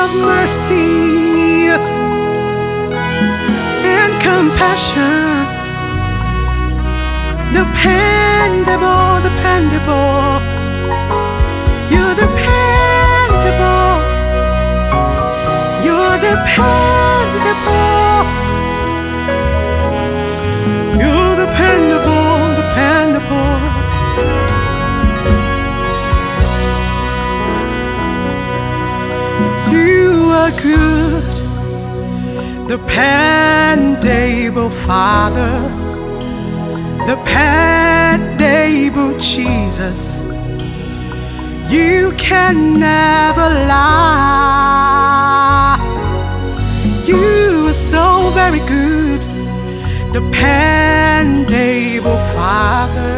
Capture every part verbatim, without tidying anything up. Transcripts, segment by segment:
of mercies and compassion. Dependable, dependable. You're dependable. You're dependable. You're dependable, dependable. You are good, dependable Father, dependable Jesus. You can never lie. You are so very good, dependable Father,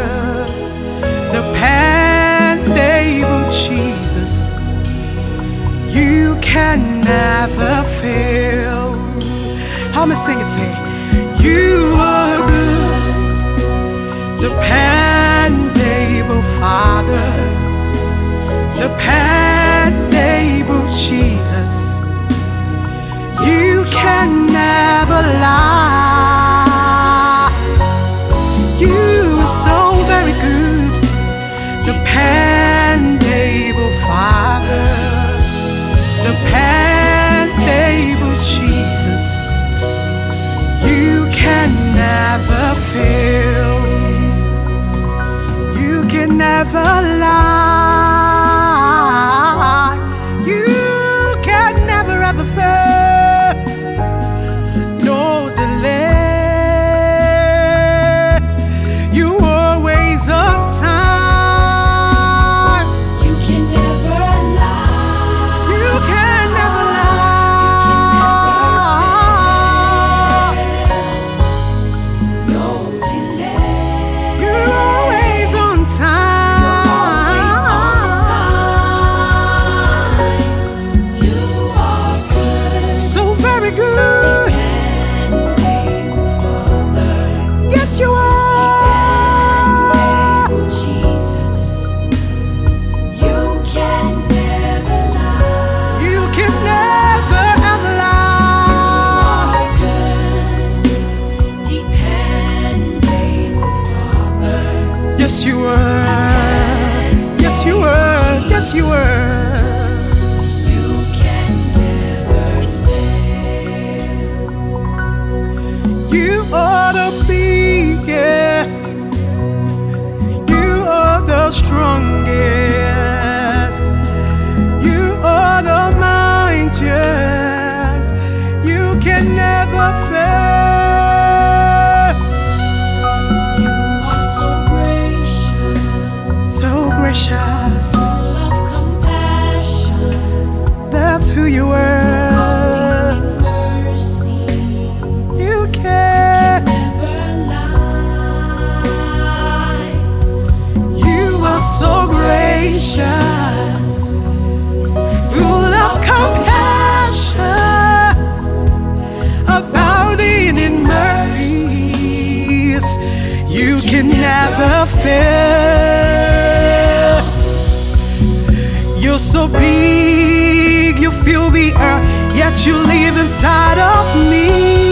dependable Jesus. You can never fail. How am I sing it? Say, you are good, dependable Father, dependable Jesus. You can never lie. You are so very good, dependable Father, dependable Jesus. You can never fail. You can never lie. You can never ever fail. No delay. You always on time. You can never lie. You can never lie. No delay. You're always on time. You are good. So very good. Dependable Father. Yes, you are. Dependable Jesus. You can never lie. You can never ever lie. Dependable Father. Yes, you were. Yes, you were. Yes, you were. You can never fail. You are the biggest. You are the strongest. You are the mightiest. You can never fail. You are so gracious, So gracious. full of compassion, That's who you were. in mercy, You can. never lie. You are so gracious, full of compassion, abounding in mercies. You can never fail. You're so big, you fill the earth, yet you live inside of me.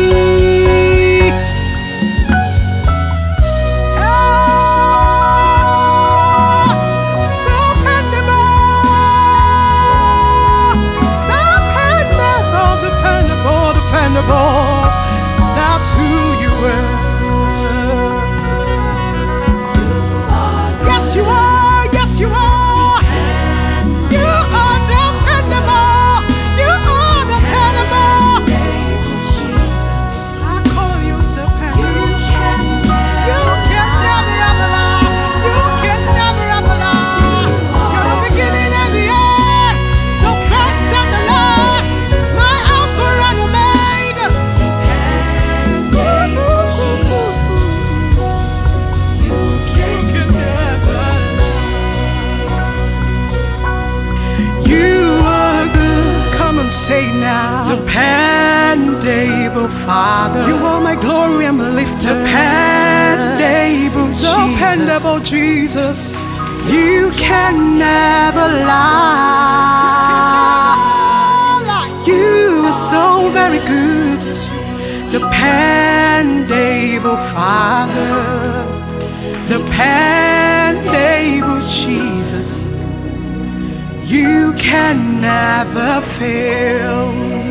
Dependable, dependable, dependable. That's who you were. Yes, you are. Yes, you are. You are dependable. You are dependable. I call you dependable. You can never ever lie. You can never ever lie. You're the beginning and the end, the first and the last, my Alpha and Omega. You can never lie. You are good. Come and say now, dependable Father. You are my glory and my lifter. Dependable Jesus. Dependable Jesus. You can never lie. so very good, dependable Father, dependable Jesus. You can never fail.